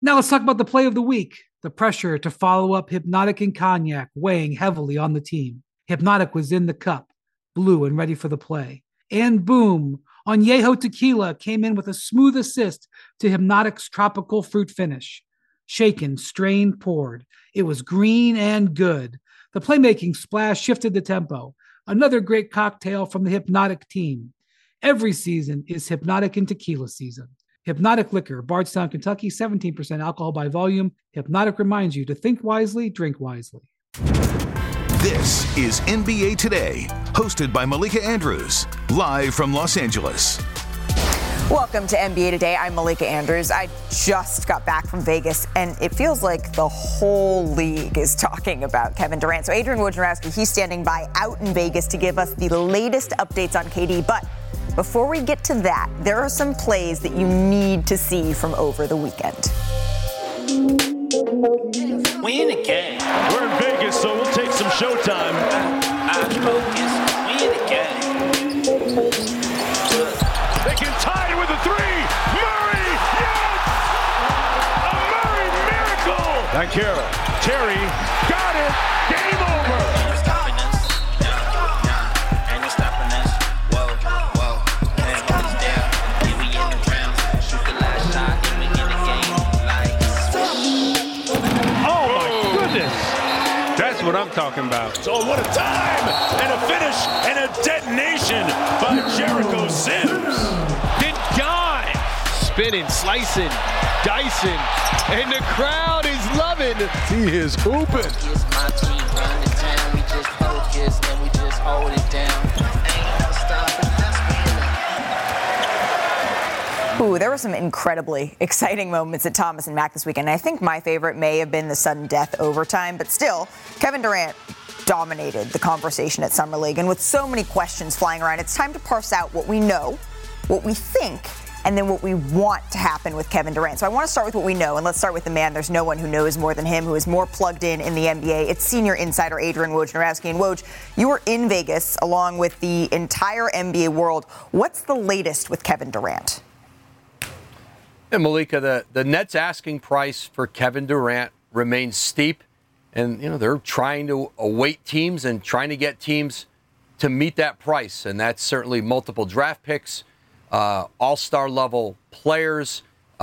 Now let's talk about the play of the week. The pressure to follow up Hypnotic and Cognac weighing heavily on the team. Hypnotic was in the cup, blue and ready for the play. And boom, Añejo Tequila came in with a smooth assist to Hypnotic's tropical fruit finish. Shaken, strained, poured. It was green and good. The playmaking splash shifted the tempo. Another great cocktail from the Hypnotic team. Every season is Hypnotic and Tequila season. Hypnotic Liquor, Bardstown, Kentucky, 17% alcohol by volume. Hypnotic reminds you to think wisely, drink wisely. This is NBA Today, hosted by Malika Andrews, live from Los Angeles. Welcome to NBA Today. I'm Malika Andrews. I just got back from Vegas, and it feels like the whole league is talking about Kevin Durant. So Adrian Wojnarowski, he's standing by out in Vegas to give us the latest updates on KD. But before we get to that, there are some plays that you need to see from over the weekend. We in the game. We're in Vegas, so we'll take some showtime. I'm focused. We in the game. They can tie it with a three. Murray, yes! A Murray miracle! Thank you. Terry got it. Game over. Ain't no stopping us. Ain't no stopping us. Whoa, whoa. Can't hold us down. Yeah, we in the rounds. Shoot the last shot. And we in the game. Like, Oh, my goodness. That's what I'm talking about. So what a time and a finish and a detonation by Jericho Sims. Then dive, spinning, slicing, dicing, and the crowd is loving. He is hooping. it's my team. Run the town. We just focus and we just hold it down. Ain't no stopping us. Ooh, there were some incredibly exciting moments at Thomas and Mack this weekend. I think my favorite may have been the sudden death overtime, but still, Kevin Durant dominated the conversation at Summer League. And with so many questions flying around, it's time to parse out what we know, what we think, and then what we want to happen with Kevin Durant. So I want to start with what we know, and let's start with the man there's no one who knows more than him, who is more plugged in the NBA. It's senior insider Adrian Wojnarowski. And Woj, you were in Vegas along with the entire NBA world. What's the latest with Kevin Durant? And Malika, the Nets asking price for Kevin Durant remains steep. And, they're trying to await teams and trying to get teams to meet that price. And that's certainly multiple draft picks, all-star level players.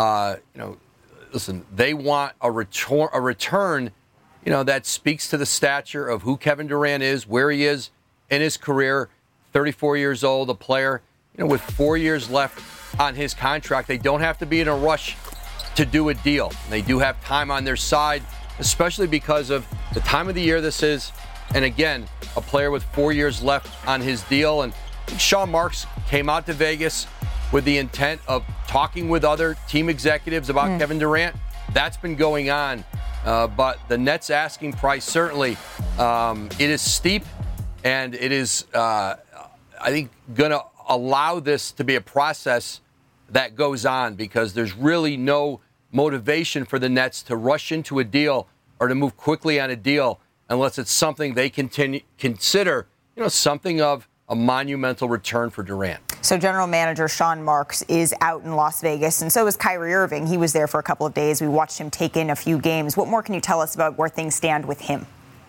Listen, they want a return, that speaks to the stature of who Kevin Durant is, where he is in his career. 34 years old, a player, with 4 years left on his contract. They don't have to be in a rush to do a deal. They do have time on their side, especially because of the time of the year this is. And again, a player with 4 years left on his deal. And Sean Marks came out to Vegas with the intent of talking with other team executives about Kevin Durant. That's been going on. But the Nets asking price, certainly, it is steep. And it is, I think, going to allow this to be a process that goes on, because there's really no motivation for the Nets to rush into a deal or to move quickly on a deal unless it's something they consider, something of a monumental return for Durant. So general manager Sean Marks is out in Las Vegas, and so is Kyrie Irving. He was there for a couple of days. We watched him take in a few games. What more can you tell us about where things stand with him?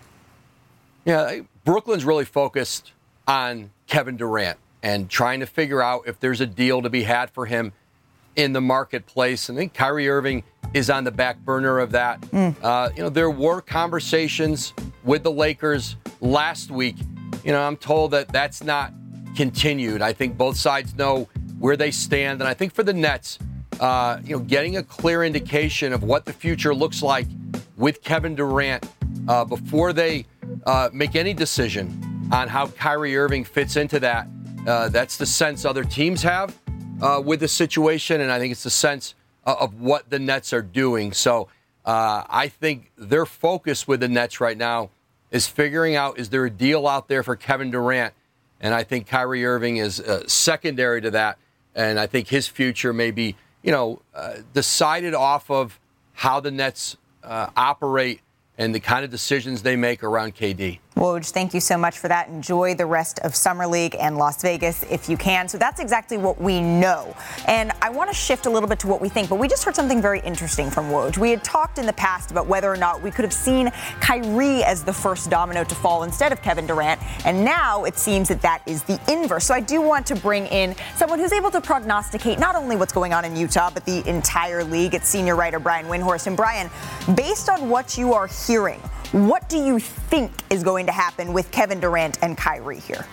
Yeah, Brooklyn's really focused on Kevin Durant and trying to figure out if there's a deal to be had for him in the marketplace. I think Kyrie Irving is on the back burner of that. There were conversations with the Lakers last week. I'm told that that's not continued. I think both sides know where they stand. And I think for the Nets, getting a clear indication of what the future looks like with Kevin Durant before they make any decision on how Kyrie Irving fits into that. That's the sense other teams have with the situation, and I think it's the sense of what the Nets are doing. So I think their focus with the Nets right now is figuring out, is there a deal out there for Kevin Durant? And I think Kyrie Irving is secondary to that, and I think his future may be, decided off of how the Nets operate and the kind of decisions they make around KD. Woj, thank you so much for that. Enjoy the rest of Summer League and Las Vegas if you can. So that's exactly what we know. And I want to shift a little bit to what we think, but we just heard something very interesting from Woj. We had talked in the past about whether or not we could have seen Kyrie as the first domino to fall instead of Kevin Durant, and now it seems that that is the inverse. So I do want to bring in someone who's able to prognosticate not only what's going on in Utah, but the entire league. It's senior writer Brian Windhorst. And Brian, based on what you are hearing, what do you think is going to happen with Kevin Durant and Kyrie here?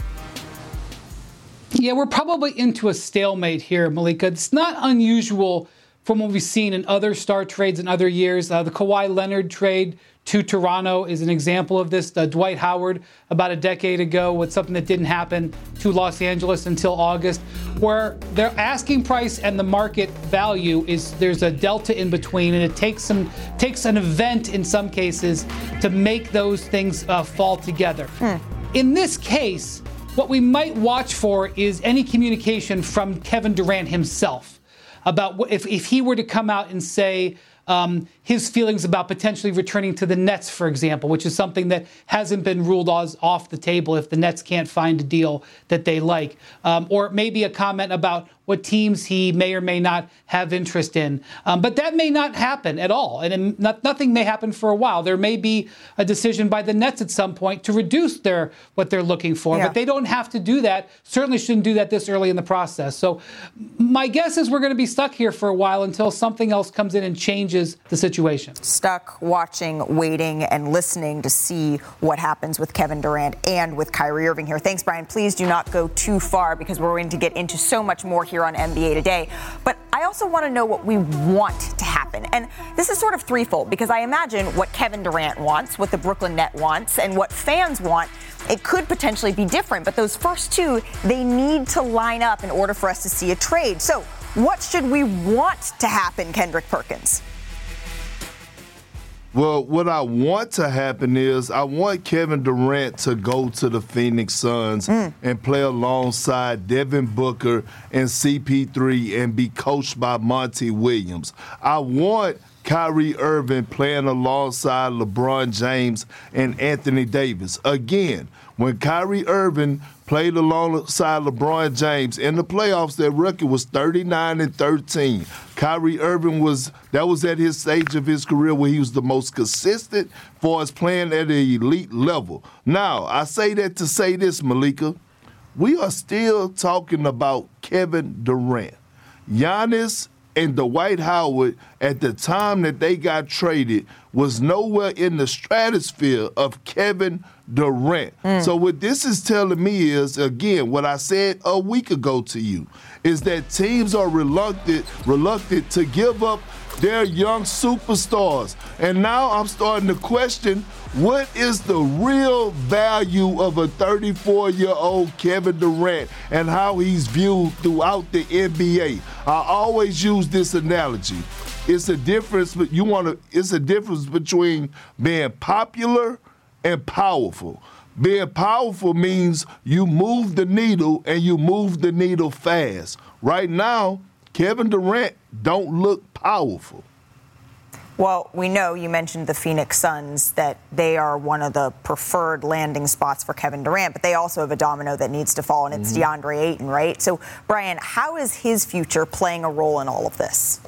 Yeah, we're probably into a stalemate here, Malika. It's not unusual from what we've seen in other star trades in other years. The Kawhi Leonard trade to Toronto is an example of this. Dwight Howard about a decade ago with something that didn't happen to Los Angeles until August, where their asking price and the market value there's a delta in between, and it takes an event in some cases to make those things fall together. In this case, what we might watch for is any communication from Kevin Durant himself about if he were to come out and say his feelings about potentially returning to the Nets, for example, which is something that hasn't been ruled off the table if the Nets can't find a deal that they like. Or maybe a comment about what teams he may or may not have interest in. But that may not happen at all. And nothing may happen for a while. There may be a decision by the Nets at some point to reduce what they're looking for. Yeah. But they don't have to do that. Certainly shouldn't do that this early in the process. So my guess is we're going to be stuck here for a while until something else comes in and changes the situation. Stuck watching, waiting, and listening to see what happens with Kevin Durant and with Kyrie Irving here. Thanks, Brian. Please do not go too far because we're going to get into so much more here on NBA Today. But I also want to know what we want to happen. And this is sort of threefold because I imagine what Kevin Durant wants, what the Brooklyn Nets wants, and what fans want, it could potentially be different. But those first two, they need to line up in order for us to see a trade. So what should we want to happen, Kendrick Perkins? Well, what I want to happen is I want Kevin Durant to go to the Phoenix Suns and play alongside Devin Booker and CP3 and be coached by Monty Williams. I want Kyrie Irving playing alongside LeBron James and Anthony Davis. Again, when Kyrie Irving played alongside LeBron James in the playoffs, their record was 39-13. Kyrie Irving was at his stage of his career where he was the most consistent for his playing at an elite level. Now, I say that to say this, Malika. We are still talking about Kevin Durant. Giannis and Dwight Howard, at the time that they got traded, was nowhere in the stratosphere of Kevin Durant. So what this is telling me is, again, what I said a week ago to you, is that teams are reluctant to give up their young superstars. And now I'm starting to question, what is the real value of a 34-year-old Kevin Durant and how he's viewed throughout the NBA? I always use this analogy. It's a difference, it's a difference between being popular and powerful. Being powerful means you move the needle and you move the needle fast. Right now, Kevin Durant don't look powerful. Well, we know you mentioned the Phoenix Suns, that they are one of the preferred landing spots for Kevin Durant, but they also have a domino that needs to fall, and it's DeAndre Ayton, right? So, Brian, how is his future playing a role in all of this?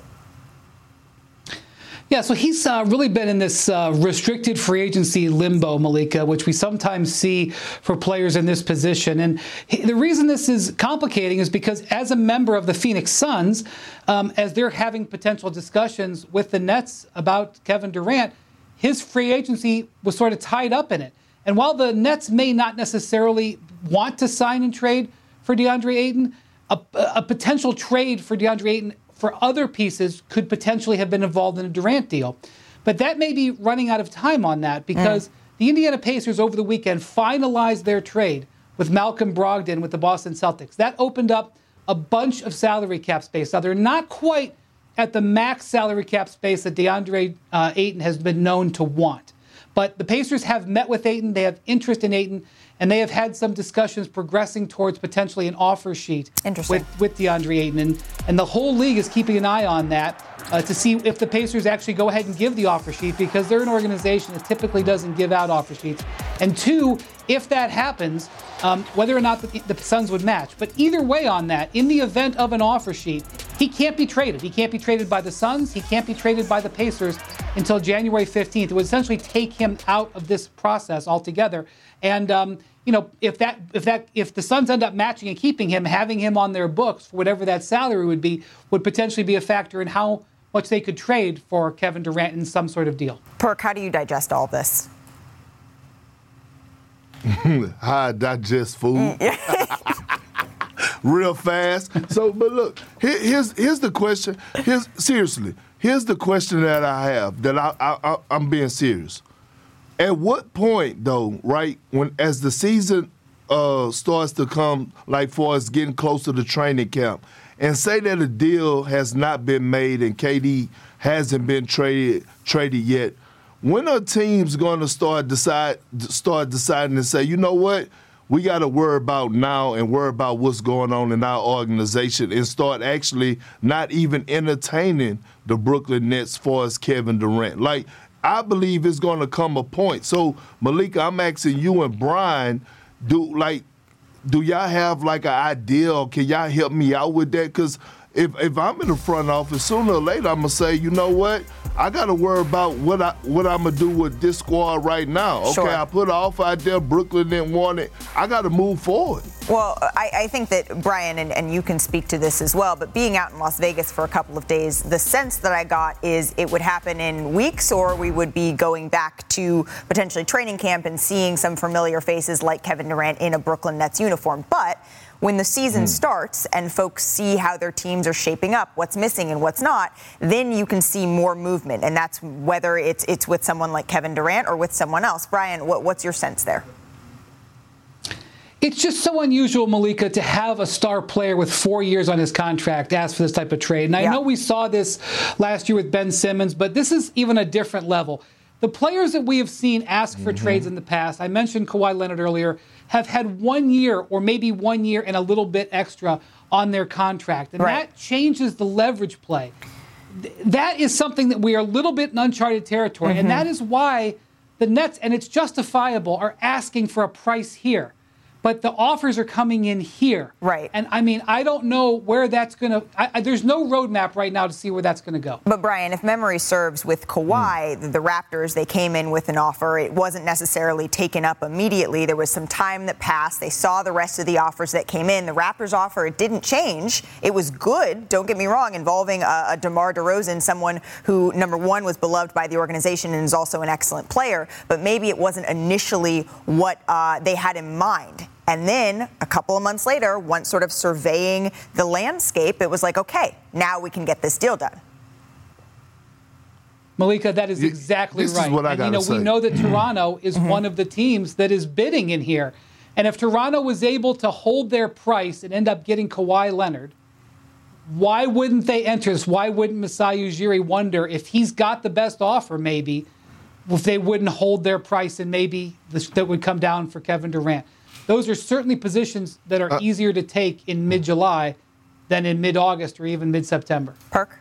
Yeah, so he's really been in this restricted free agency limbo, Malika, which we sometimes see for players in this position. And the reason this is complicating is because as a member of the Phoenix Suns, as they're having potential discussions with the Nets about Kevin Durant, his free agency was sort of tied up in it. And while the Nets may not necessarily want to sign and trade for DeAndre Ayton, a potential trade for DeAndre Ayton for other pieces could potentially have been involved in a Durant deal. But that may be running out of time on that because the Indiana Pacers over the weekend finalized their trade with Malcolm Brogdon with the Boston Celtics. That opened up a bunch of salary cap space. Now, they're not quite at the max salary cap space that DeAndre Ayton has been known to want. But the Pacers have met with Ayton. They have interest in Ayton. and they have had some discussions progressing towards potentially an offer sheet with DeAndre Ayton. And the whole league is keeping an eye on that to see if the Pacers actually go ahead and give the offer sheet, because they're an organization that typically doesn't give out offer sheets. And two, if that happens, whether or not the Suns would match. But either way on that, in the event of an offer sheet, he can't be traded. He can't be traded by the Suns. He can't be traded by the Pacers until January 15th. It would essentially take him out of this process altogether. And if the Suns end up matching and keeping him, having him on their books for whatever that salary would be, would potentially be a factor in how much they could trade for Kevin Durant in some sort of deal. Perk, how do you digest all this? How I digest food. Real fast. So, but look, here's the question. Here's the question that I have, that I'm being serious. At what point, though, right, as the season starts to come, like for us getting close to the training camp, and say that a deal has not been made and KD hasn't been traded yet, when are teams going to start deciding to say, you know what, we got to worry about now and worry about what's going on in our organization, and start actually not even entertaining the Brooklyn Nets for us Kevin Durant? Like, I believe it's going to come a point. So, Malika, I'm asking you and Brian, do y'all have like an idea, or can y'all help me out with that? Because if I'm in the front office, sooner or later I'm going to say, you know what, I got to worry about what I'm going to do with this squad right now. Okay, sure. I put an offer out there, Brooklyn didn't want it. I got to move forward. Well, I think that, Brian, and you can speak to this as well, but being out in Las Vegas for a couple of days, the sense that I got is it would happen in weeks, or we would be going back to potentially training camp and seeing some familiar faces like Kevin Durant in a Brooklyn Nets uniform. But when the season starts and folks see how their teams are shaping up, what's missing and what's not, then you can see more movement. And that's whether it's with someone like Kevin Durant or with someone else. Brian, what's your sense there? It's just so unusual, Malika, to have a star player with 4 years on his contract ask for this type of trade. And I know we saw this last year with Ben Simmons, but this is even a different level. The players that we have seen ask for trades in the past, I mentioned Kawhi Leonard earlier, have had 1 year or maybe 1 year and a little bit extra on their contract. And that changes the leverage play. That is something that we are a little bit in uncharted territory. And that is why the Nets, and it's justifiable, are asking for a price here. But the offers are coming in here. Right. And, I mean, I don't know where that's going to – there's no roadmap right now to see where that's going to go. But, Brian, if memory serves, with Kawhi, the Raptors, they came in with an offer. It wasn't necessarily taken up immediately. There was some time that passed. They saw the rest of the offers that came in. The Raptors offer, it didn't change. It was good, don't get me wrong, involving a DeMar DeRozan, someone who, number one, was beloved by the organization and is also an excellent player. But maybe it wasn't initially what they had in mind. And then a couple of months later, once sort of surveying the landscape, it was like, okay, now we can get this deal done. Malika, that is exactly this right. Is what I gotta say. We know that Toronto is one of the teams that is bidding in here. And if Toronto was able to hold their price and end up getting Kawhi Leonard, why wouldn't they enter this? Why wouldn't Masai Ujiri wonder if he's got the best offer, maybe, if they wouldn't hold their price and maybe that would come down for Kevin Durant? Those are certainly positions that are easier to take in mid-July than in mid-August or even mid-September. Perk?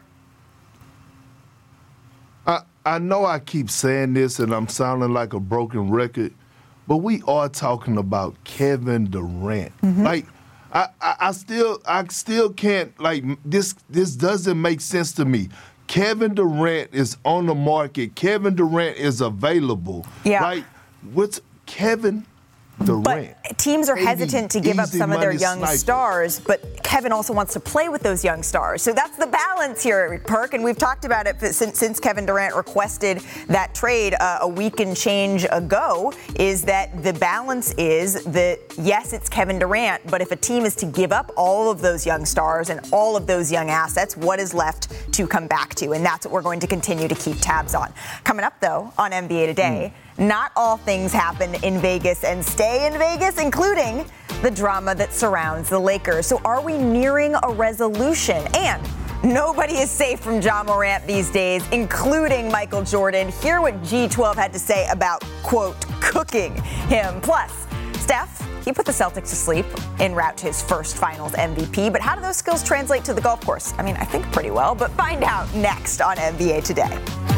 I know I keep saying this and I'm sounding like a broken record, but we are talking about Kevin Durant. Like, I still can't, like, this doesn't make sense to me. Kevin Durant is on the market. Kevin Durant is available. Yeah. Like, what's Kevin Durant? But teams are hesitant to give up some of their young stars, but Kevin also wants to play with those young stars. So that's the balance here, Perk, and we've talked about it since Kevin Durant requested that trade a week and change ago, is that the balance is that, yes, it's Kevin Durant, but if a team is to give up all of those young stars and all of those young assets, what is left to come back to? And that's what we're going to continue to keep tabs on. Coming up, though, on NBA Today, not all things happen in Vegas and stay in Vegas, including the drama that surrounds the Lakers. So are we nearing a resolution? And nobody is safe from Ja Morant these days, including Michael Jordan. Hear what G12 had to say about, quote, cooking him. Plus, Steph, he put the Celtics to sleep en route to his first finals MVP, but how do those skills translate to the golf course? I mean, I think pretty well, but find out next on NBA Today.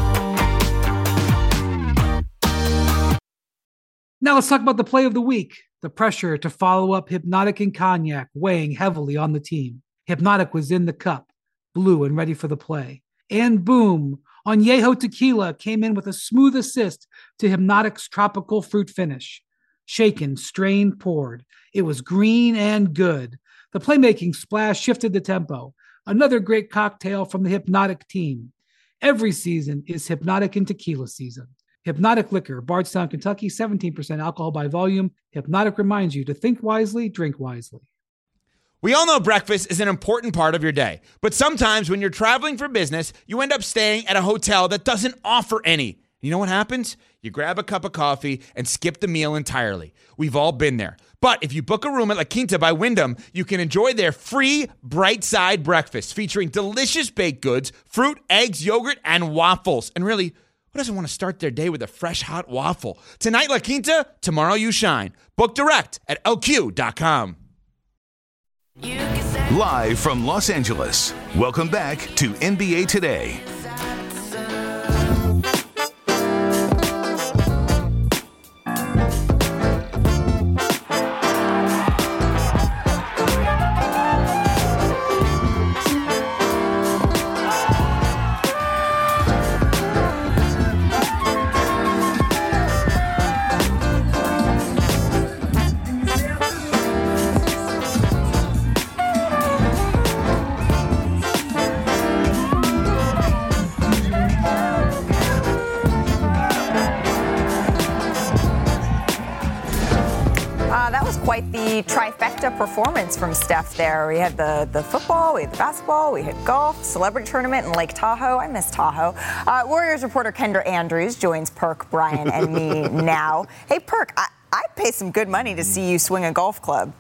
Now let's talk about the play of the week. The pressure to follow up Hypnotic and Cognac weighing heavily on the team. Hypnotic was in the cup, blue and ready for the play. And boom, Añejo Tequila came in with a smooth assist to Hypnotic's tropical fruit finish. Shaken, strained, poured. It was green and good. The playmaking splash shifted the tempo. Another great cocktail from the Hypnotic team. Every season is Hypnotic and Tequila season. Hypnotic Liquor, Bardstown, Kentucky, 17% alcohol by volume. Hypnotic reminds you to think wisely, drink wisely. We all know breakfast is an important part of your day, but sometimes when you're traveling for business, you end up staying at a hotel that doesn't offer any. You know what happens? You grab a cup of coffee and skip the meal entirely. We've all been there. But if you book a room at La Quinta by Wyndham, you can enjoy their free Bright Side breakfast featuring delicious baked goods, fruit, eggs, yogurt, and waffles. And really, who doesn't want to start their day with a fresh, hot waffle? Tonight, La Quinta, tomorrow you shine. Book direct at LQ.com. Live from Los Angeles, welcome back to NBA Today. Quite the trifecta performance from Steph there. We had the football, we had the basketball, we had golf, celebrity tournament in Lake Tahoe. I miss Tahoe. Warriors reporter Kendra Andrews joins Perk, Brian, and me now. Hey, Perk, I'd pay some good money to see you swing a golf club.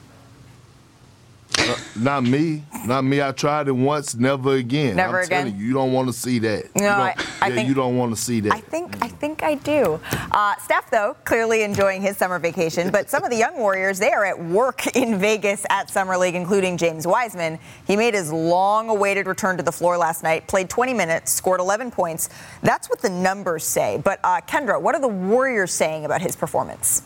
Not me. I tried it once, never again. Never I'm again? telling you don't want to see that. No, I think you don't want to see that. I think I do. Steph, though, clearly enjoying his summer vacation, but some of the young Warriors, they are at work in Vegas at Summer League, including James Wiseman. He made his long-awaited return to the floor last night, played 20 minutes, scored 11 points. That's what the numbers say. But Kendra, what are the Warriors saying about his performance?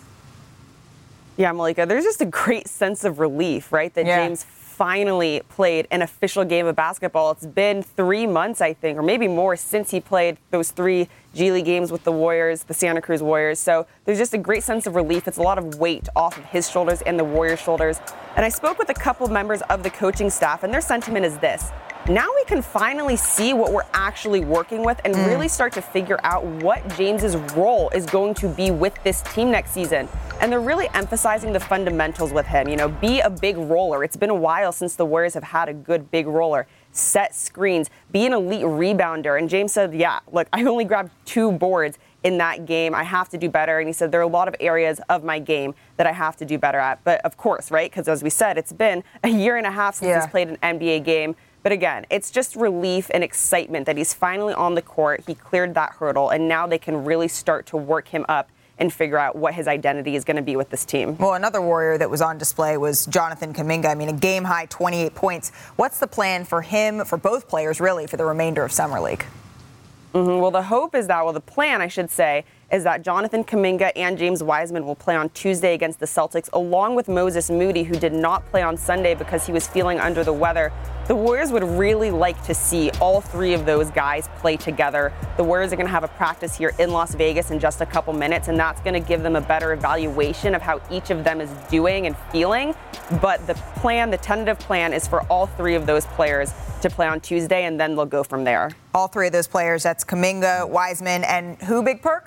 Yeah, Malika, there's just a great sense of relief, right, that James finally played an official game of basketball. It's been 3 months, I think, or maybe more, since he played those 3 G League games with the Warriors, the Santa Cruz Warriors. So there's just a great sense of relief. It's a lot of weight off of his shoulders and the Warriors' shoulders. And I spoke with a couple members of the coaching staff, and their sentiment is this. Now we can finally see what we're actually working with and really start to figure out what James's role is going to be with this team next season. And they're really emphasizing the fundamentals with him. You know, be a big roller. It's been a while since the Warriors have had a good big roller. Set screens, be an elite rebounder. And James said, yeah, look, I only grabbed 2 boards in that game. I have to do better. And he said there are a lot of areas of my game that I have to do better at. But of course, right, because as we said, it's been a year and a half since he's played an NBA game. But again, it's just relief and excitement that he's finally on the court. He cleared that hurdle, and now they can really start to work him up and figure out what his identity is going to be with this team. Well, another Warrior that was on display was Jonathan Kuminga. I mean, a game-high 28 points. What's the plan for him, for both players, really, for the remainder of Summer League? Well, the hope is that, the plan, I should say, is that Jonathan Kuminga and James Wiseman will play on Tuesday against the Celtics, along with Moses Moody, who did not play on Sunday because he was feeling under the weather. The Warriors would really like to see all 3 of those guys play together. The Warriors are going to have a practice here in Las Vegas in just a couple minutes, and that's going to give them a better evaluation of how each of them is doing and feeling. But the tentative plan is for all 3 of those players to play on Tuesday, and then they'll go from there. All 3 of those players, that's Kuminga, Wiseman, and who, Big Perk?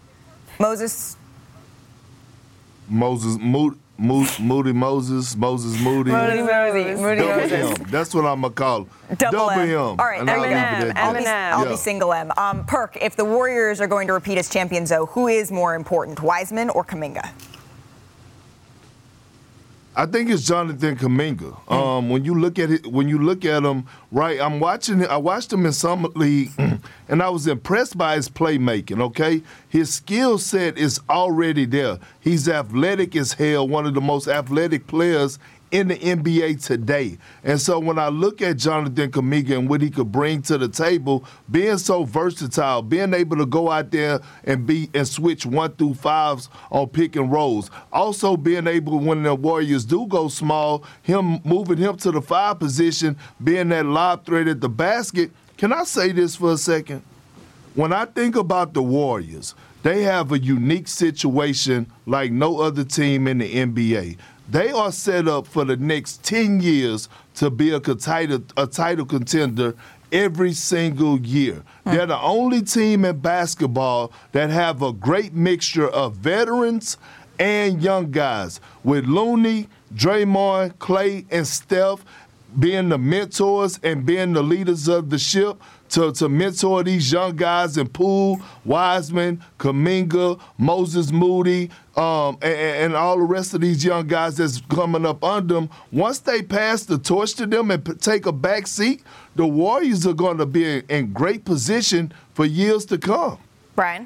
Moses Moody. Moody Moses. Moody. That's what I'm going to call him. Double M. All right, I'll be single M. Perk, if the Warriors are going to repeat as champions, though, who is more important, Wiseman or Kuminga? I think it's Jonathan Kuminga. When you look at him, right? I watched him in Summer League, and I was impressed by his playmaking. Okay, his skill set is already there. He's athletic as hell, one of the most athletic players in the NBA today. And so when I look at Jonathan Kuminga and what he could bring to the table, being so versatile, being able to go out there and switch 1 through 5s on pick and rolls. Also being able, when the Warriors do go small, moving him to the 5 position, being that lob threat at the basket. Can I say this for a second? When I think about the Warriors, they have a unique situation like no other team in the NBA. They are set up for the next 10 years to be a title contender every single year. They're the only team in basketball that have a great mixture of veterans and young guys, with Looney, Draymond, Klay, and Steph being the mentors and being the leaders of the ship to mentor these young guys in Poole, Wiseman, Kuminga, Moses Moody, and all the rest of these young guys that's coming up under them. Once they pass the torch to them and take a back seat, the Warriors are going to be in great position for years to come. Brian?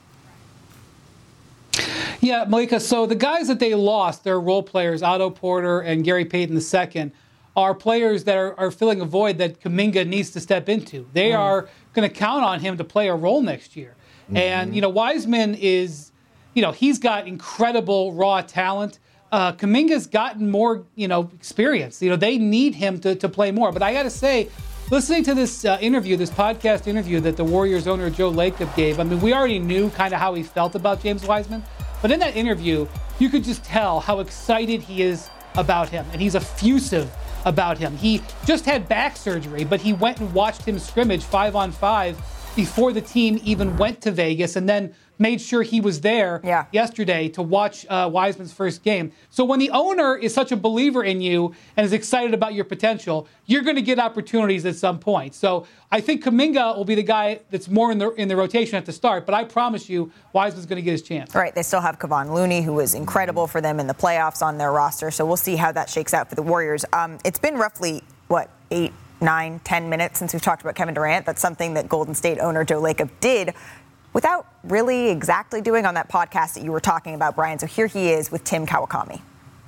Yeah, Malika, so the guys that they lost, their role players, Otto Porter and Gary Payton II, are players that are filling a void that Kuminga needs to step into. They are going to count on him to play a role next year. And, Wiseman is, he's got incredible raw talent. Kuminga's gotten more, experience. They need him to play more. But I got to say, listening to this podcast interview that the Warriors owner Joe Lacob gave, I mean, we already knew kind of how he felt about James Wiseman. But in that interview, you could just tell how excited he is about him. And he's effusive about him. He just had back surgery, but he went and watched him scrimmage 5-on-5 before the team even went to Vegas, and then made sure he was there yesterday to watch Wiseman's first game. So when the owner is such a believer in you and is excited about your potential, you're going to get opportunities at some point. So I think Kuminga will be the guy that's more in the rotation at the start, but I promise you Wiseman's going to get his chance. Right. They still have Kevon Looney, who was incredible for them in the playoffs, on their roster. So we'll see how that shakes out for the Warriors. It's been roughly, 8, 9, 10 minutes since we've talked about Kevin Durant. That's something that Golden State owner Joe Lacob did without really exactly doing on that podcast that you were talking about, Brian. So here he is with Tim Kawakami.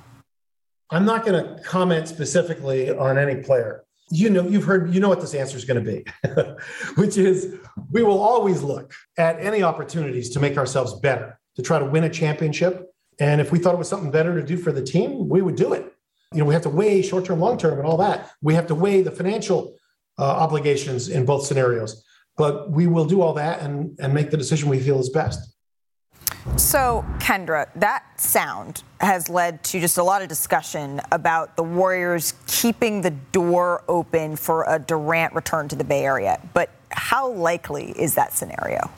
I'm not going to comment specifically on any player. You know what this answer is going to be, which is we will always look at any opportunities to make ourselves better, to try to win a championship. And if we thought it was something better to do for the team, we would do it. We have to weigh short-term, long-term, and all that. We have to weigh the financial obligations in both scenarios. But we will do all that and make the decision we feel is best. So, Kendra, that sound has led to just a lot of discussion about the Warriors keeping the door open for a Durant return to the Bay Area. But how likely is that scenario?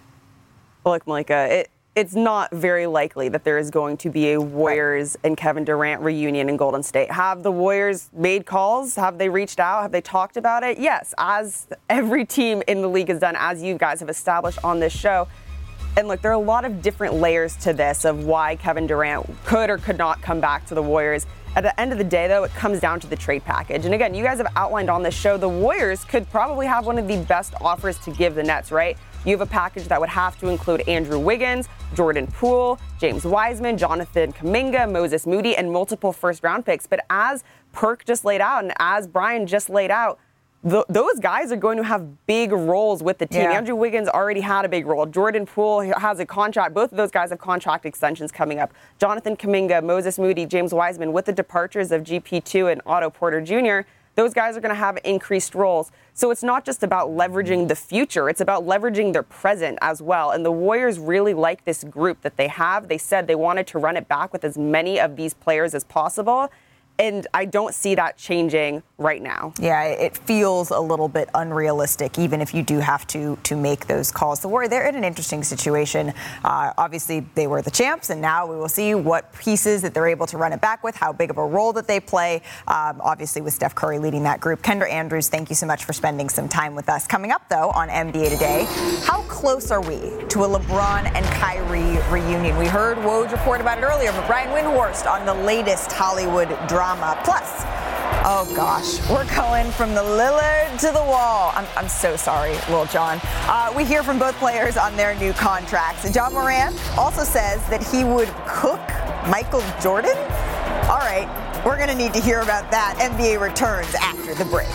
Look, Malika, it's not very likely that there is going to be a Warriors and Kevin Durant reunion in Golden State. Have the Warriors made calls? Have they reached out? Have they talked about it? Yes, as every team in the league has done, as you guys have established on this show. And look, there are a lot of different layers to this of why Kevin Durant could or could not come back to the Warriors. At the end of the day, though, it comes down to the trade package. And again, you guys have outlined on this show, the Warriors could probably have one of the best offers to give the Nets, right? You have a package that would have to include Andrew Wiggins, Jordan Poole, James Wiseman, Jonathan Kuminga, Moses Moody, and multiple first-round picks. But as Perk just laid out and as Brian just laid out, those guys are going to have big roles with the team. Yeah. Andrew Wiggins already had a big role. Jordan Poole has a contract. Both of those guys have contract extensions coming up. Jonathan Kuminga, Moses Moody, James Wiseman, with the departures of GP2 and Otto Porter Jr., those guys are going to have increased roles. So it's not just about leveraging the future. It's about leveraging their present as well. And the Warriors really like this group that they have. They said they wanted to run it back with as many of these players as possible. And I don't see that changing right now. Yeah, it feels a little bit unrealistic, even if you do have to make those calls. The Warriors, they're in an interesting situation. Obviously, they were the champs, and now we will see what pieces that they're able to run it back with, how big of a role that they play, obviously with Steph Curry leading that group. Kendra Andrews, thank you so much for spending some time with us. Coming up, though, on NBA Today, how close are we to a LeBron and Kyrie reunion? We heard Woj report about it earlier, but Brian Windhorst on the latest Hollywood drama. Plus, oh gosh, we're going from the Lillard to the wall. I'm so sorry, Lil Jon. We hear from both players on their new contracts. And John Morant also says that he would cook Michael Jordan. All right, we're going to need to hear about that. NBA returns after the break.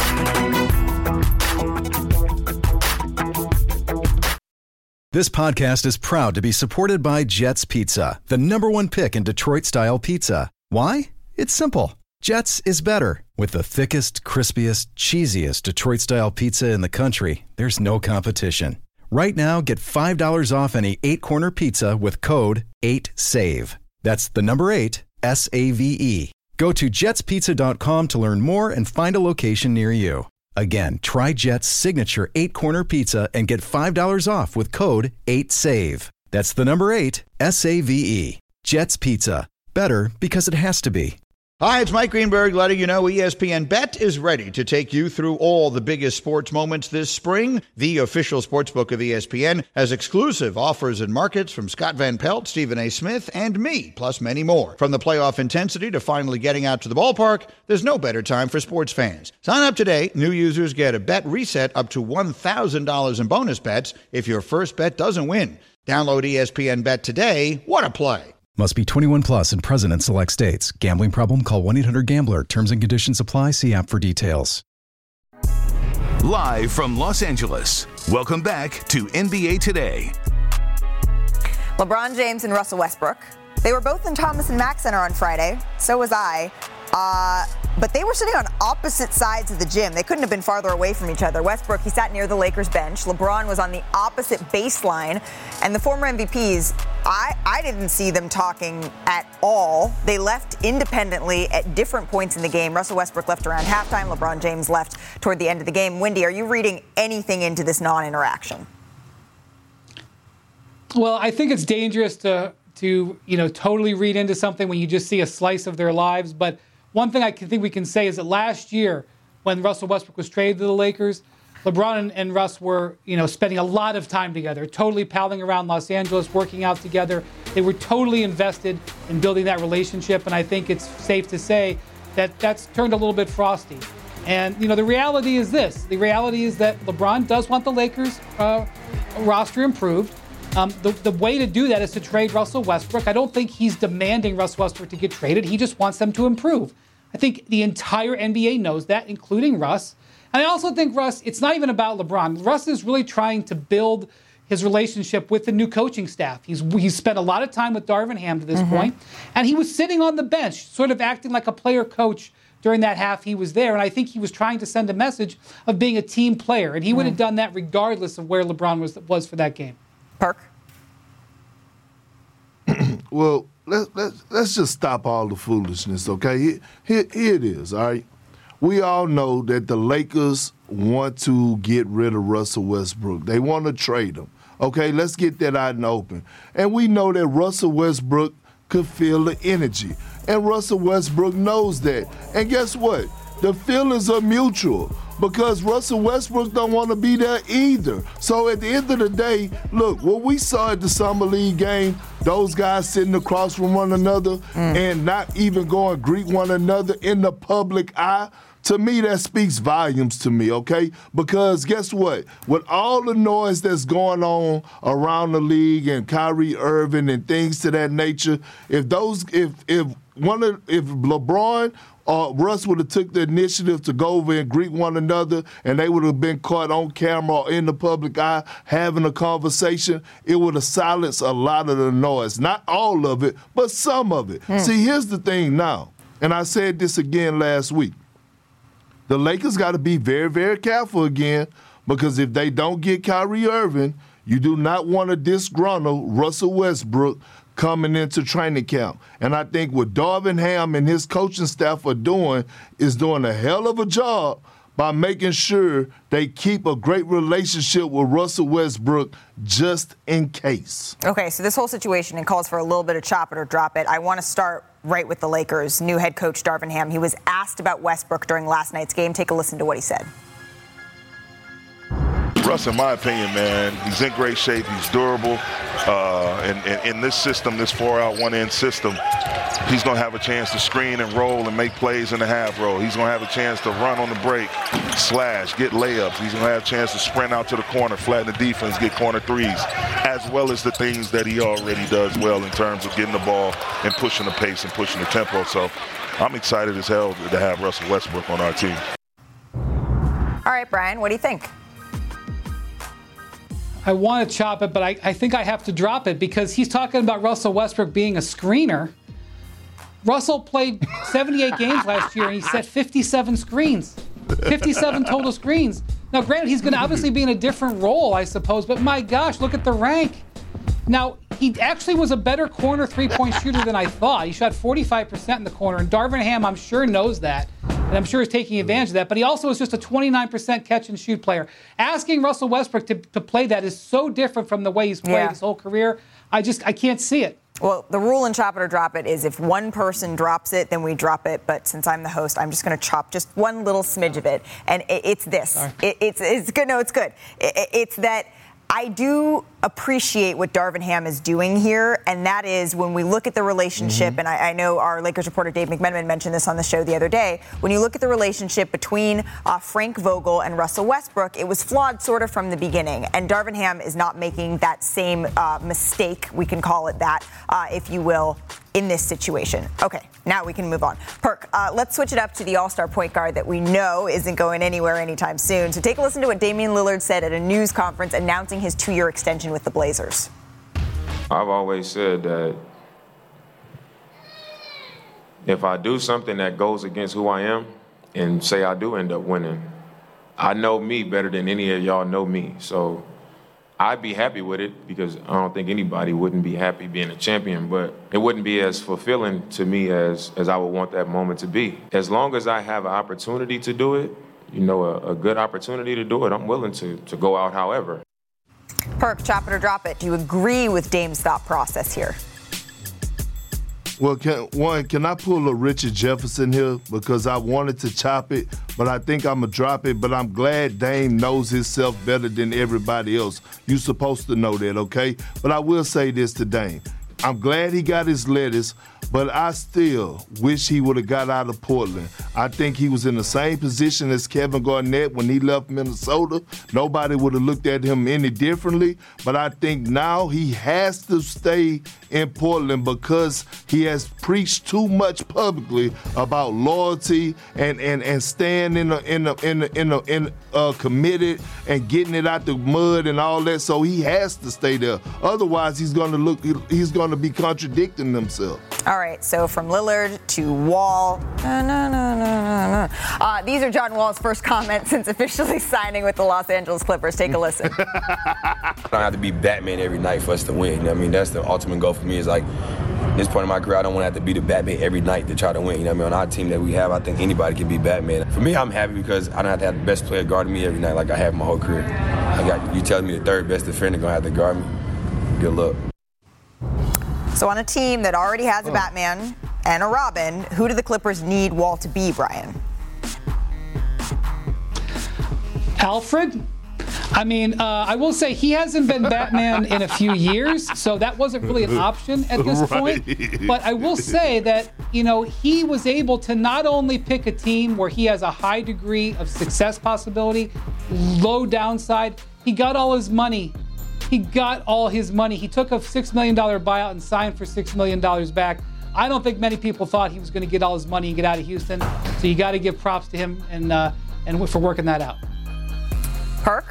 This podcast is proud to be supported by Jets Pizza, the #1 pick in Detroit-style pizza. Why? It's simple. Jets is better. With the thickest, crispiest, cheesiest Detroit-style pizza in the country, there's no competition. Right now, get $5 off any 8-corner pizza with code 8SAVE. That's the number 8, SAVE. Go to jetspizza.com to learn more and find a location near you. Again, try Jet's signature 8-corner pizza and get $5 off with code 8SAVE. That's the number 8, SAVE. Jet's Pizza. Better because it has to be. Hi, it's Mike Greenberg letting you know ESPN Bet is ready to take you through all the biggest sports moments this spring. The official sportsbook of ESPN has exclusive offers and markets from Scott Van Pelt, Stephen A. Smith, and me, plus many more. From the playoff intensity to finally getting out to the ballpark, there's no better time for sports fans. Sign up today. New users get a bet reset up to $1,000 in bonus bets if your first bet doesn't win. Download ESPN Bet today. What a play. Must be 21 plus and present in select states. Gambling problem? Call 1-800-GAMBLER. Terms and conditions apply. See app for details. Live from Los Angeles, welcome back to NBA Today. LeBron James and Russell Westbrook. They were both in Thomas and Mack Center on Friday. So was I. But they were sitting on opposite sides of the gym. They couldn't have been farther away from each other. Westbrook, he sat near the Lakers bench. LeBron was on the opposite baseline. And the former MVPs, I didn't see them talking at all. They left independently at different points in the game. Russell Westbrook left around halftime. LeBron James left toward the end of the game. Wendy, are you reading anything into this non-interaction? Well, I think it's dangerous to totally read into something when you just see a slice of their lives. But one thing I think we can say is that last year, when Russell Westbrook was traded to the Lakers, LeBron and Russ were, spending a lot of time together, totally palling around Los Angeles, working out together. They were totally invested in building that relationship, and I think it's safe to say that that's turned a little bit frosty. And, the reality is this. The reality is that LeBron does want the Lakers roster improved. The way to do that is to trade Russell Westbrook. I don't think he's demanding Russell Westbrook to get traded. He just wants them to improve. I think the entire NBA knows that, including Russ. And I also think Russ, it's not even about LeBron. Russ is really trying to build his relationship with the new coaching staff. He's spent a lot of time with Darvin Ham to this point, and he was sitting on the bench, sort of acting like a player coach during that half he was there. And I think he was trying to send a message of being a team player, and he would have done that regardless of where LeBron was for that game. Perk? Well, let's just stop all the foolishness, okay? Here it is, all right? We all know that the Lakers want to get rid of Russell Westbrook. They want to trade him. Okay, let's get that out in the open. And we know that Russell Westbrook could feel the energy. And Russell Westbrook knows that. And guess what? The feelings are mutual because Russell Westbrook don't want to be there either. So at the end of the day, look, what we saw at the Summer League game, those guys sitting across from one another and not even going to greet one another in the public eye, to me, that speaks volumes to me, okay? Because guess what? With all the noise that's going on around the league and Kyrie Irving and things to that nature, if LeBron or Russ would have took the initiative to go over and greet one another and they would have been caught on camera or in the public eye having a conversation, it would have silenced a lot of the noise. Not all of it, but some of it. See, here's the thing now, and I said this again last week. The Lakers got to be very, very careful again because if they don't get Kyrie Irving, you do not want to disgruntle Russell Westbrook coming into training camp. And I think what Darvin Ham and his coaching staff are doing is doing a hell of a job by making sure they keep a great relationship with Russell Westbrook just in case. Okay, so this whole situation, it calls for a little bit of chop it or drop it. I want to start right with the Lakers' new head coach, Darvin Ham. He was asked about Westbrook during last night's game. Take a listen to what he said. Russ, in my opinion, man, he's in great shape. He's durable. And in this system, this 4-out, 1-in system, he's going to have a chance to screen and roll and make plays in the half roll. He's going to have a chance to run on the break, slash, get layups. He's going to have a chance to sprint out to the corner, flatten the defense, get corner threes, as well as the things that he already does well in terms of getting the ball and pushing the pace and pushing the tempo. So I'm excited as hell to have Russell Westbrook on our team. All right, Brian, what do you think? I want to chop it, but I think I have to drop it because he's talking about Russell Westbrook being a screener. Russell played 78 games last year, and he set 57 screens, 57 total screens. Now, granted, he's going to obviously be in a different role, I suppose, but my gosh, look at the rank. Now, he actually was a better corner three-point shooter than I thought. He shot 45% in the corner, and Darvin Ham, I'm sure, knows that. And I'm sure he's taking advantage of that. But he also is just a 29% catch-and-shoot player. Asking Russell Westbrook to play that is so different from the way he's played his whole career. I can't see it. Well, the rule in Chop It or Drop It is if one person drops it, then we drop it. But since I'm the host, I'm just going to chop just one little smidge of it. And it's this. It's good. No, it's good. It's that I do appreciate what Darvin Ham is doing here, and that is when we look at the relationship, and I know our Lakers reporter Dave McMenamin mentioned this on the show the other day, when you look at the relationship between Frank Vogel and Russell Westbrook, it was flawed sort of from the beginning, and Darvin Ham is not making that same mistake, we can call it that, if you will, in this situation. Okay, now we can move on. Perk, let's switch it up to the all-star point guard that we know isn't going anywhere anytime soon. So take a listen to what Damian Lillard said at a news conference announcing his 2-year extension with the Blazers. I've always said that if I do something that goes against who I am and say I do end up winning, I know me better than any of y'all know me. So I'd be happy with it because I don't think anybody wouldn't be happy being a champion, but it wouldn't be as fulfilling to me as I would want that moment to be. As long as I have an opportunity to do it, a good opportunity to do it, I'm willing to go out however. Perk, chop it or drop it. Do you agree with Dame's thought process here? Well, can I pull a Richard Jefferson here? Because I wanted to chop it, but I think I'm going to drop it. But I'm glad Dame knows himself better than everybody else. You're supposed to know that, okay? But I will say this to Dame. I'm glad he got his lettuce, but I still wish he would have got out of Portland. I think he was in the same position as Kevin Garnett when he left Minnesota. Nobody would have looked at him any differently, but I think now he has to stay in Portland because he has preached too much publicly about loyalty and staying committed and getting it out the mud and all that. So he has to stay there. Otherwise, he's going to be contradicting himself. All right, so from Lillard to Wall. These are John Wall's first comments since officially signing with the Los Angeles Clippers. Take a listen. I don't have to be Batman every night for us to win. You know what I mean? That's the ultimate goal for me is like, at this point in my career, I don't want to have to be the Batman every night to try to win. You know what I mean? On our team that we have, I think anybody can be Batman. For me, I'm happy because I don't have to have the best player guarding me every night like I have my whole career. You telling me the third best defender going to have to guard me? Good luck. So on a team that already has a Batman and a Robin, who do the Clippers need Wall to be, Brian? Alfred? I mean, I will say he hasn't been Batman in a few years, so that wasn't really an option at this point. But I will say that, he was able to not only pick a team where he has a high degree of success possibility, low downside, he got all his money. He got all his money. He took a $6 million buyout and signed for $6 million back. I don't think many people thought he was going to get all his money and get out of Houston. So you got to give props to him and for working that out. Perk?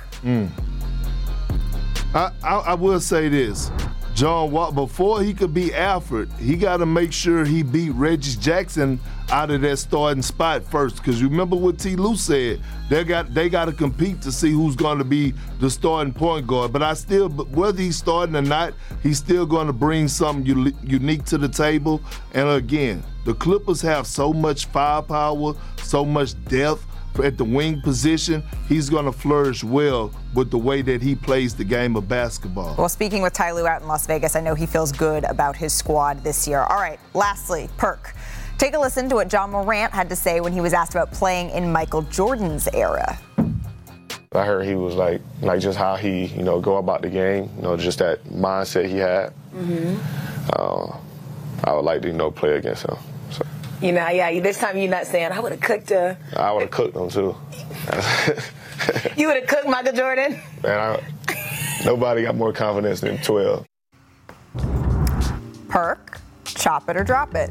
I will say this. John Wall, before he could beat Alfred, he got to make sure he beat Reggie Jackson out of that starting spot first. Because remember what T. Lue said, they got to compete to see who's going to be the starting point guard. But whether he's starting or not, he's still going to bring something unique to the table. And again, the Clippers have so much firepower, so much depth at the wing position. He's going to flourish well with the way that he plays the game of basketball. Well, speaking with Ty Lue out in Las Vegas, I know he feels good about his squad this year. All right, lastly, Perk. Take a listen to what John Morant had to say when he was asked about playing in Michael Jordan's era. I heard he was like just how he, go about the game, just that mindset he had. I would like to, play against him. So. This time you're not saying, I would have cooked her. I would have cooked him, too. You would have cooked Michael Jordan? Man, nobody got more confidence than 12. Perk, chop it or drop it.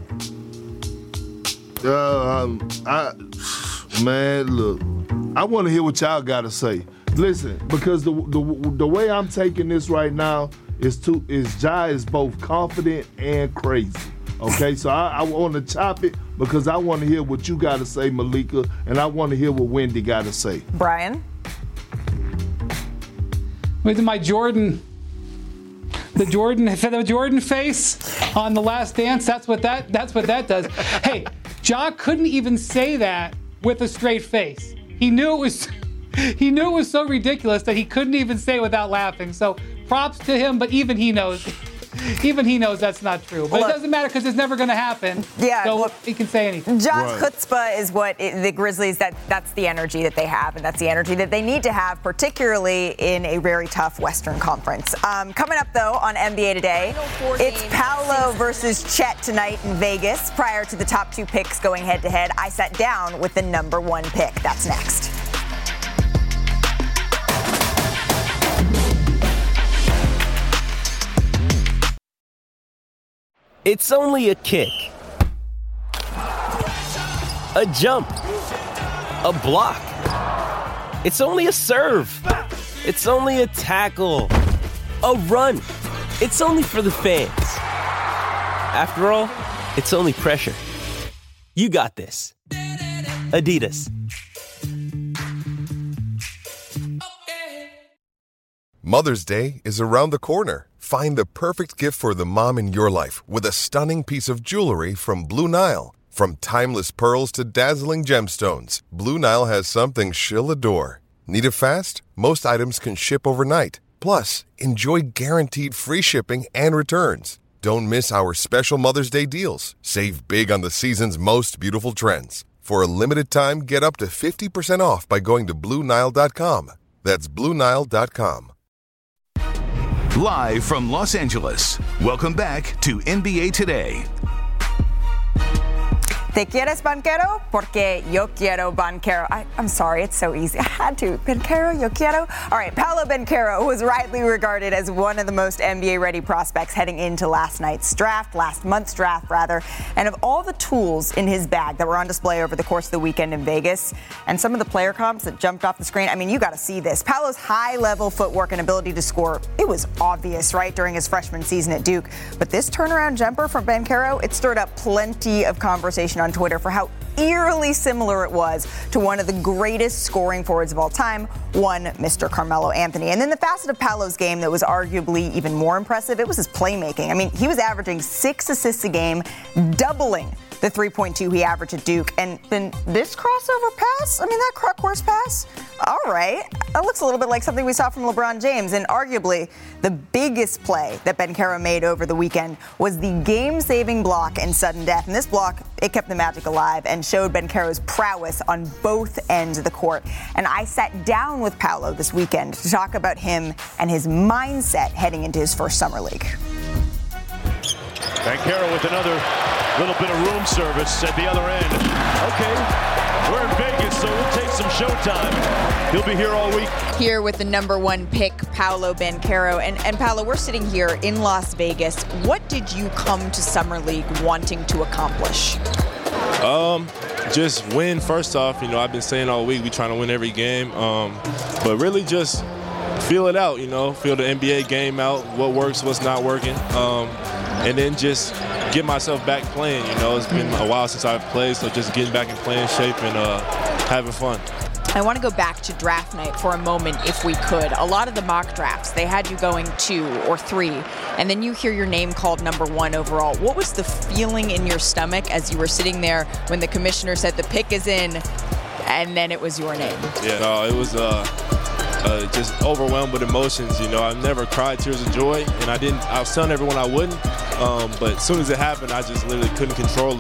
Man, look, I want to hear what y'all got to say. Listen, because the way I'm taking this right now is Ja is both confident and crazy. Okay, so I want to chop it because I want to hear what you got to say, Malika, and I want to hear what Wendy got to say. Brian? With my Jordan face on The Last Dance, that's what that does. Hey, Ja couldn't even say that with a straight face. He knew it was so ridiculous that he couldn't even say it without laughing. So props to him, but even he knows that's not true. But it doesn't matter because it's never going to happen. Yeah, so he can say anything. Ja's chutzpah is what the Grizzlies, that's the energy that they have, and that's the energy that they need to have, particularly in a very tough Western Conference. Coming up, though, on NBA Today, it's Paolo versus Chet tonight in Vegas. Prior to the top two picks going head-to-head, I sat down with the number one pick. That's next. It's only a kick, a jump, a block. It's only a serve. It's only a tackle, a run. It's only for the fans. After all, it's only pressure. You got this. Adidas. Mother's Day is around the corner. Find the perfect gift for the mom in your life with a stunning piece of jewelry from Blue Nile. From timeless pearls to dazzling gemstones, Blue Nile has something she'll adore. Need it fast? Most items can ship overnight. Plus, enjoy guaranteed free shipping and returns. Don't miss our special Mother's Day deals. Save big on the season's most beautiful trends. For a limited time, get up to 50% off by going to BlueNile.com. That's BlueNile.com. Live from Los Angeles, welcome back to NBA Today. ¿Te quieres banquero? Porque yo quiero banquero. I'm sorry, it's so easy. I had to. Banquero, yo quiero. All right, Paolo Banchero was rightly regarded as one of the most NBA-ready prospects heading into last month's draft, And of all the tools in his bag that were on display over the course of the weekend in Vegas, and some of the player comps that jumped off the screen, I mean, you got to see this. Paolo's high-level footwork and ability to score, it was obvious, right, during his freshman season at Duke. But this turnaround jumper from Banchero, it stirred up plenty of conversation on Twitter for how eerily similar it was to one of the greatest scoring forwards of all time, one Mr. Carmelo Anthony. And then the facet of Paolo's game that was arguably even more impressive, it was his playmaking. I mean, he was averaging 6 assists a game, doubling the 3.2 he averaged at Duke. And then this crossover pass, I mean, that crock horse pass, all right. That looks a little bit like something we saw from LeBron James. And arguably, the biggest play that Banchero made over the weekend was the game-saving block in sudden death. And this block, it kept the Magic alive and showed Banchero's prowess on both ends of the court. And I sat down with Paolo this weekend to talk about him and his mindset heading into his first summer league. Banchero with another little bit of room service at the other end. Okay, we're in Vegas, so we'll take some showtime. He'll be here all week. Here with the number one pick, Paolo Banchero. And Paolo, we're sitting here in Las Vegas. What did you come to Summer League wanting to accomplish? Just win first off. You know, I've been saying all week, we're trying to win every game. But really just feel it out, feel the NBA game out, what works, what's not working. And then just get myself back playing. It's been a while since I've played, so just getting back in playing shape and having fun. I want to go back to draft night for a moment, if we could. A lot of the mock drafts, they had you going 2 or 3, and then you hear your name called number 1 overall. What was the feeling in your stomach as you were sitting there when the commissioner said the pick is in, and then it was your name? Yeah, no, it was just overwhelmed with emotions. I've never cried tears of joy, and I was telling everyone I wouldn't, but as soon as it happened, I just literally couldn't control it.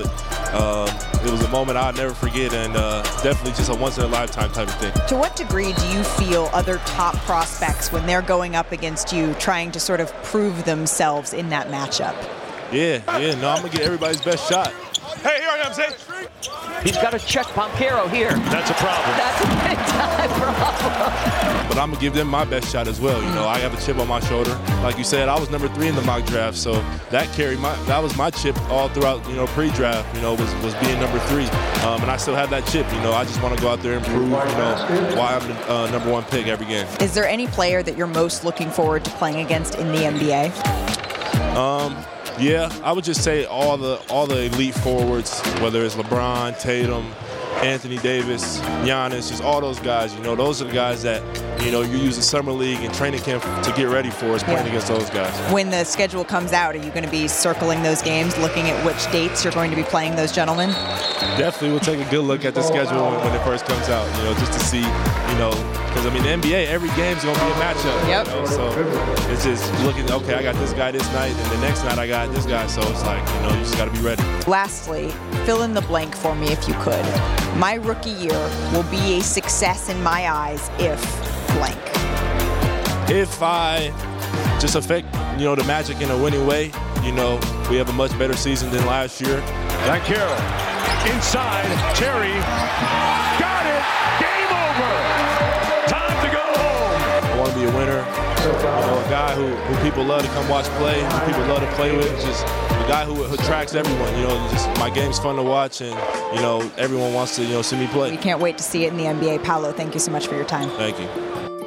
It was a moment I'll never forget, and definitely just a once-in-a-lifetime type of thing. To what degree do you feel other top prospects, when they're going up against you, trying to sort of prove themselves in that matchup? Yeah, no, I'm going to get everybody's best shot. Hey, here I am, Zay. He's got to check Banchero here. That's a problem. That's a big-time problem. But I'm going to give them my best shot as well. You know, I have a chip on my shoulder. Like you said, I was number 3 in the mock draft, so that was my chip all throughout, you know, pre-draft, you know, was being number 3. And I still have that chip. You know, I just want to go out there and prove, you know, why I'm the number 1 pick every game. Is there any player that you're most looking forward to playing against in the NBA? Yeah, I would just say all the elite forwards, whether it's LeBron, Tatum, Anthony Davis, Giannis, just all those guys. You know, those are the guys that, you know, you use the summer league and training camp to get ready for is playing against those guys. When the schedule comes out, are you going to be circling those games, looking at which dates you're going to be playing those gentlemen? Definitely, we'll take a good look at the schedule when it first comes out, you know, just to see, you know, because, I mean, the NBA, every game's going to be a matchup. Yep. You know? So it's just looking, okay, I got this guy this night, and the next night I got this guy. So it's like, you know, you just got to be ready. Lastly, fill in the blank for me if you could. My rookie year will be a success in my eyes if blank. If I just affect, you know, the Magic in a winning way, you know, we have a much better season than last year. Banchero inside, Terry got it, game over, time to go home. I want to be a winner, you know, a guy who people love to come watch play, who people love to play with, just a guy who attracts everyone. You know, just my game's fun to watch, and, you know, everyone wants to, you know, see me play. We can't wait to see it in the NBA. Paolo, thank you so much for your time. Thank you.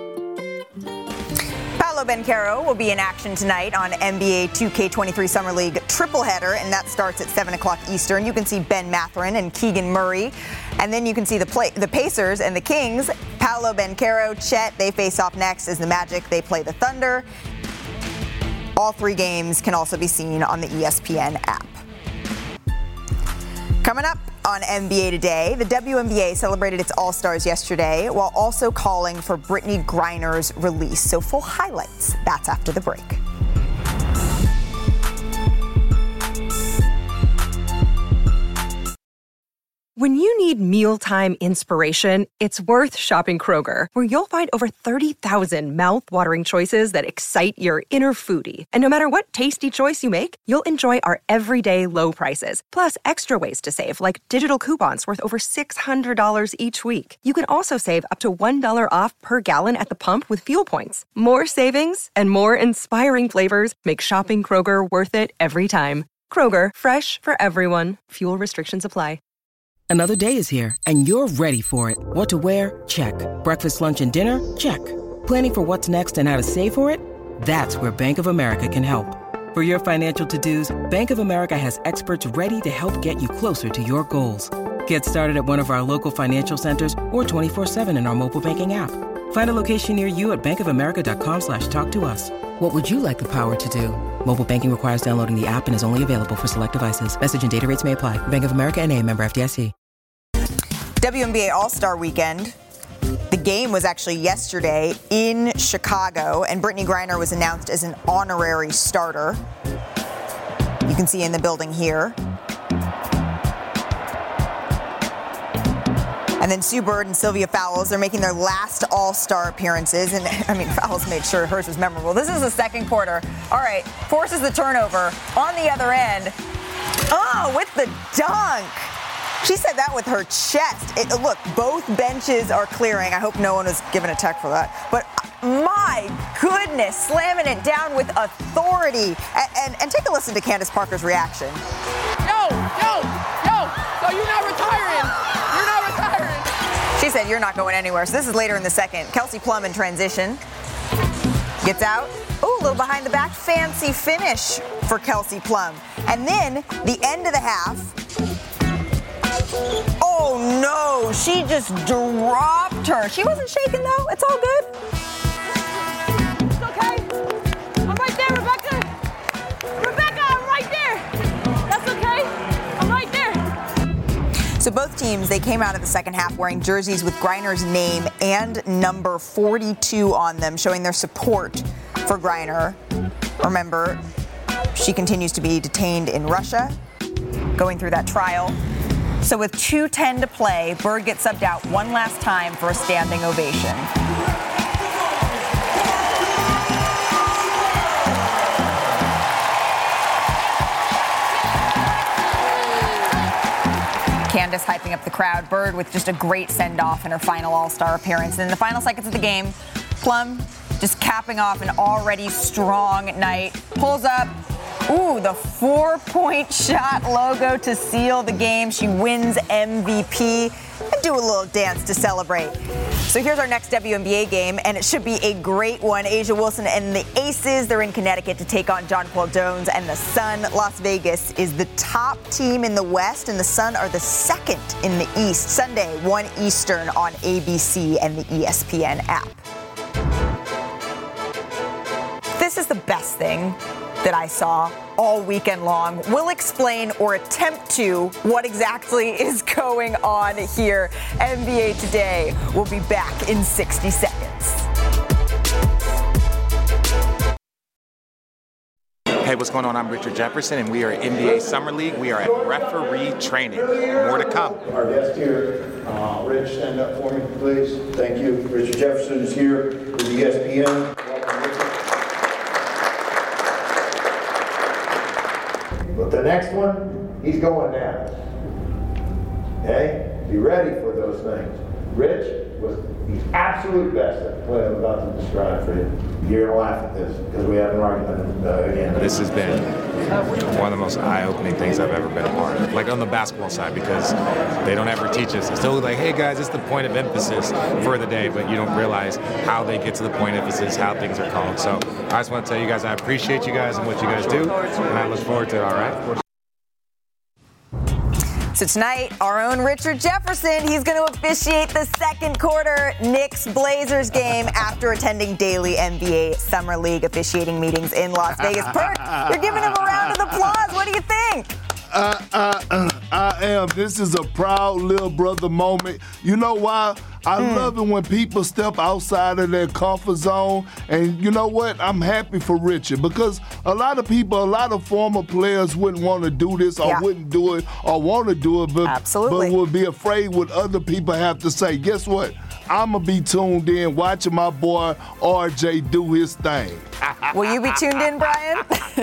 Paolo Banchero will be in action tonight on NBA 2K23 Summer League triple header, and that starts at 7 o'clock Eastern. You can see Ben Mathurin and Keegan Murray, and then you can see the Pacers and the Kings. Paolo Banchero, Chet, they face off next as the Magic. They play the Thunder. All 3 games can also be seen on the ESPN app. Coming up on NBA Today, the WNBA celebrated its All-Stars yesterday while also calling for Brittany Griner's release. So full highlights, that's after the break. When you need mealtime inspiration, it's worth shopping Kroger, where you'll find over 30,000 mouth-watering choices that excite your inner foodie. And no matter what tasty choice you make, you'll enjoy our everyday low prices, plus extra ways to save, like digital coupons worth over $600 each week. You can also save up to $1 off per gallon at the pump with fuel points. More savings and more inspiring flavors make shopping Kroger worth it every time. Kroger, fresh for everyone. Fuel restrictions apply. Another day is here, and you're ready for it. What to wear? Check. Breakfast, lunch, and dinner? Check. Planning for what's next and how to save for it? That's where Bank of America can help. For your financial to-dos, Bank of America has experts ready to help get you closer to your goals. Get started at one of our local financial centers or 24/7 in our mobile banking app. Find a location near you at bankofamerica.com/talktous. What would you like the power to do? Mobile banking requires downloading the app and is only available for select devices. Message and data rates may apply. Bank of America NA, member FDIC. WNBA All-Star Weekend. The game was actually yesterday in Chicago, and Brittany Griner was announced as an honorary starter. You can see in the building here. And then Sue Bird and Sylvia Fowles are making their last All-Star appearances. And, I mean, Fowles made sure hers was memorable. This is the second quarter. All right, forces the turnover. On the other end, with the dunk. She said that with her chest. Look, both benches are clearing. I hope no one was given a tech for that. But my goodness, slamming it down with authority. And take a listen to Candace Parker's reaction. Yo, you're not retiring. You're not retiring. She said, you're not going anywhere. So this is later in the second. Kelsey Plum in transition. Gets out. Ooh, a little behind the back. Fancy finish for Kelsey Plum. And then the end of the half. Oh, no. She just dropped her. She wasn't shaking, though. It's all good. It's okay. I'm right there, Rebecca. Rebecca, I'm right there. That's okay. I'm right there. So both teams, they came out of the second half wearing jerseys with Griner's name and number 42 on them, showing their support for Griner. Remember, she continues to be detained in Russia. going through that trial. So with 2:10 to play, Bird gets subbed out one last time for a standing ovation. Candace hyping up the crowd. Bird with just a great send-off in her final All-Star appearance. And in the final seconds of the game, Plum just capping off an already strong night. Pulls up. Ooh, the 4-point shot logo to seal the game. She wins MVP. And do a little dance to celebrate. So here's our next WNBA game, and it should be a great one. A'ja Wilson and the Aces, they're in Connecticut to take on Jonquel Jones and the Sun. Las Vegas is the top team in the West, and the Sun are the second in the East. Sunday, 1 Eastern on ABC and the ESPN app. This is the best thing that I saw all weekend long. We'll explain or attempt to what exactly is going on here. NBA Today will be back in 60 seconds. Hey, what's going on? I'm Richard Jefferson, and we are at NBA Summer League. We are at referee training. More to come. Our guest here, Rich, stand up for me, please. Thank you. Richard Jefferson is here with ESPN. Welcome, Richard. But the next one, he's going down. Okay? Be ready for those things. Rich was the absolute best at what I'm about to describe for you. You're going to laugh at this because we have an argument again. This has been one of the most eye-opening things I've ever been a part of, like on the basketball side, because they don't ever teach us. It's still like, hey guys, it's the point of emphasis for the day, but you don't realize how they get to the point of emphasis, how things are called. So I just want to tell you guys I appreciate you guys and what you guys do, and I look forward to it, all right? So tonight, our own Richard Jefferson, he's going to officiate the second quarter Knicks-Blazers game after attending daily NBA Summer League officiating meetings in Las Vegas. Perk, you're giving him a round of applause. What do you think? I am. This is a proud little brother moment. You know why? I love it when people step outside of their comfort zone. And you know what? I'm happy for Richard because a lot of people, a lot of former players wouldn't want to do this or wouldn't do it or want to do it, but would be afraid what other people have to say. Guess what? I'm going to be tuned in watching my boy RJ do his thing. Will you be tuned in, Brian?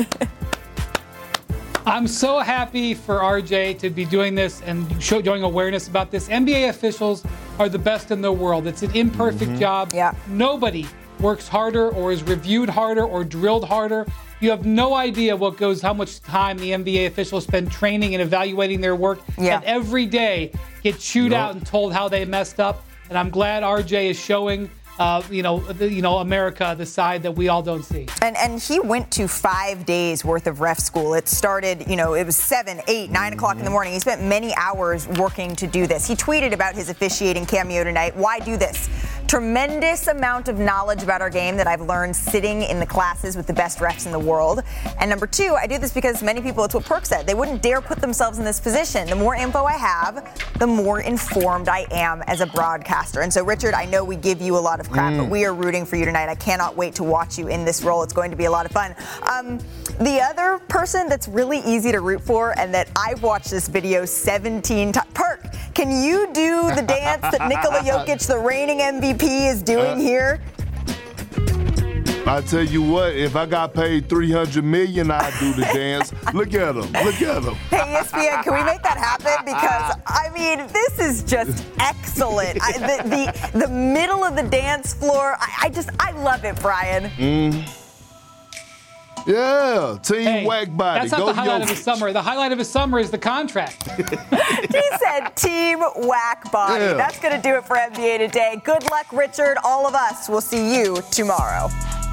I'm so happy for RJ to be doing this and showing awareness about this. NBA officials are the best in the world. It's an imperfect job. Yeah. Nobody works harder or is reviewed harder or drilled harder. You have no idea how much time the NBA officials spend training and evaluating their work. Yeah. And every day get chewed out and told how they messed up. And I'm glad RJ is showing America, the side that we all don't see. And he went to 5 days worth of ref school. It started, it was 7, 8, 9 o'clock in the morning. He spent many hours working to do this. He tweeted about his officiating cameo tonight. Why do this? Tremendous amount of knowledge about our game that I've learned sitting in the classes with the best refs in the world. And number 2, I do this because many people, it's what Perk said, they wouldn't dare put themselves in this position. The more info I have, the more informed I am as a broadcaster. And so, Richard, I know we give you a lot of crap, but we are rooting for you tonight. I cannot wait to watch you in this role. It's going to be a lot of fun. The other person that's really easy to root for and that I've watched this video 17 times, Perk, can you do the dance that Nikola Jokic, the reigning MVP, is doing here? I tell you what, if I got paid $300 million, I'd do the dance. Look at him. Look at him. Hey, ESPN, can we make that happen? Because, this is just excellent. The middle of the dance floor, I love it, Brian. Yeah, Team Whack Body. That's not the highlight of his summer. The highlight of his summer is the contract. He said Team Whack Body. Yeah. That's going to do it for NBA Today. Good luck, Richard. All of us will see you tomorrow.